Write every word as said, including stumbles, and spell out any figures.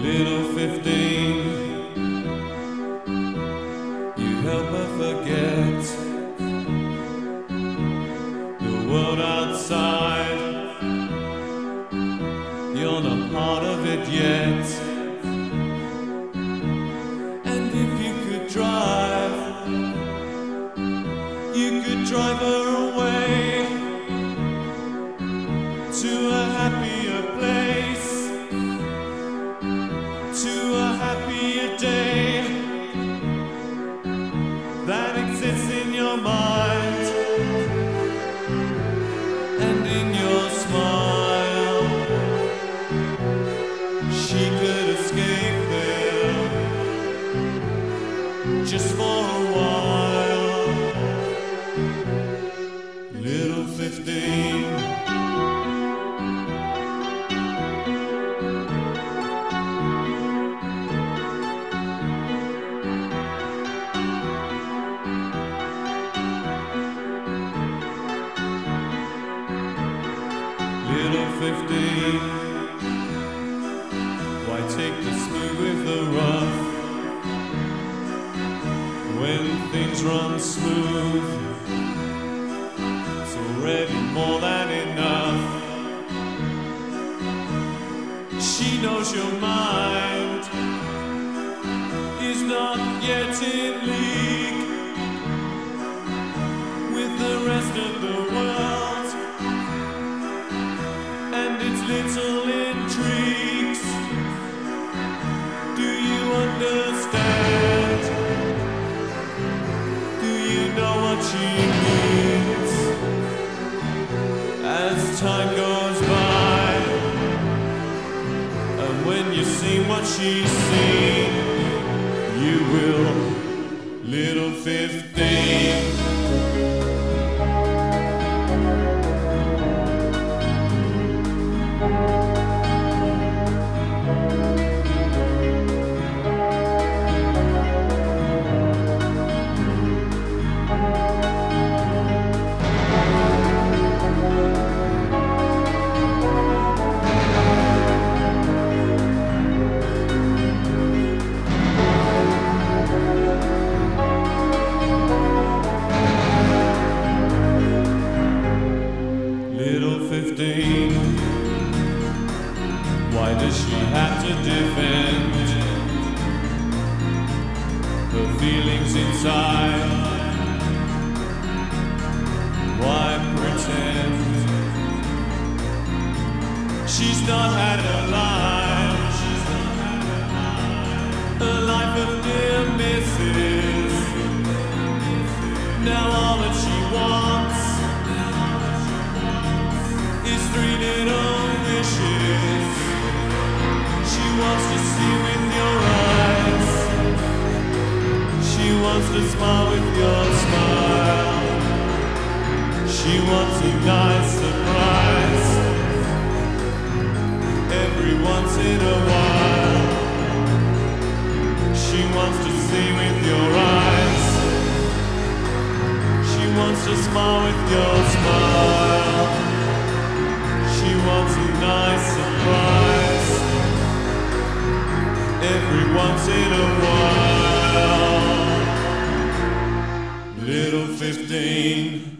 Little fifteen, you help her forget the world outside. You're not part of it yet. And if you could drive, you could drive her away to a happier place, to a happier day that exists in your mind and in your smile. She could escape there just for a while. Little fifteen, Little fifteen, why take the smooth with the rough when things run smooth? It's already more than enough. She knows your mind is not yet in league with the rest of the world and its little intrigues. Do you understand? Do you know what she means? As time goes by, and when you see what she's seen, you will. Little fifteen, fifteen, why does she have to defend her feelings inside? Why pretend she's not had a life, a life of near misses? Now all that she wants is three little wishes. She wants to see with your eyes. She wants to smile with your smile. She wants a nice surprise every once in a while. She wants to see with your eyes. She wants to smile with your smile. She wants a nice surprise every once in a while. Little fifteen.